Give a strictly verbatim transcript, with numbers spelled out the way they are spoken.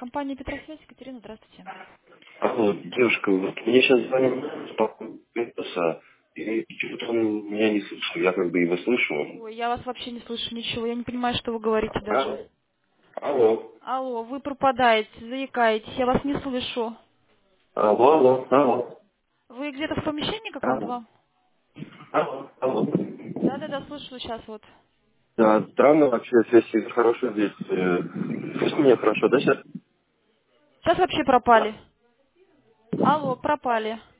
Компания Петросвязь, Екатерина, здравствуйте. Алло, девушка, вот мне сейчас звонит по Петроса, и что-то он меня не слышал, я как бы его слышу. Ой, я вас вообще не слышу ничего, я не понимаю, что вы говорите А? даже. Алло, Алло, вы пропадаете, заикаетесь, я вас не слышу. алло, алло, алло, Вы где-то в помещении каком-то алло, вам? алло, алло. Да-да-да, слышу сейчас вот. Да, странно вообще, связь хорошо здесь. э, Слышно меня хорошо, да, сейчас? Сейчас вообще пропали. Алло, пропали.